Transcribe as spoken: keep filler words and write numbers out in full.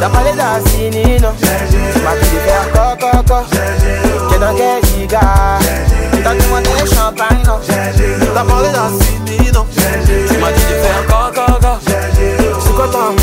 T'as parlé d'Assinino, tu m'as dit de faire coco. T'es dans quel giga? T'as demandé le champagne, non? T'as parlé d'Assinino, tu m'as dit de faire coco. C'est quoi ton